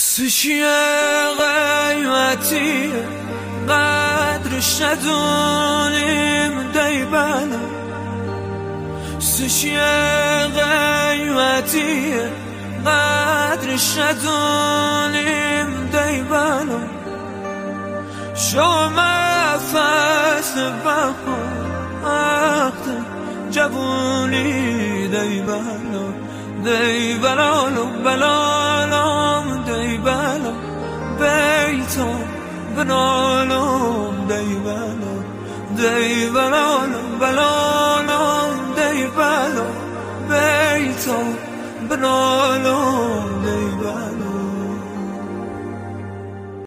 چیه قیمتی قدرش ندونیم دی بلا چیه قیمتی قدرش ندونیم دی بلا شما فصل بهار وقت جوونی دی بلا دی بلالم بلالم دی بلا بیتم بنالم دی بلا دی بلالم بلالم دی بلا بیتم بنالم دی بلا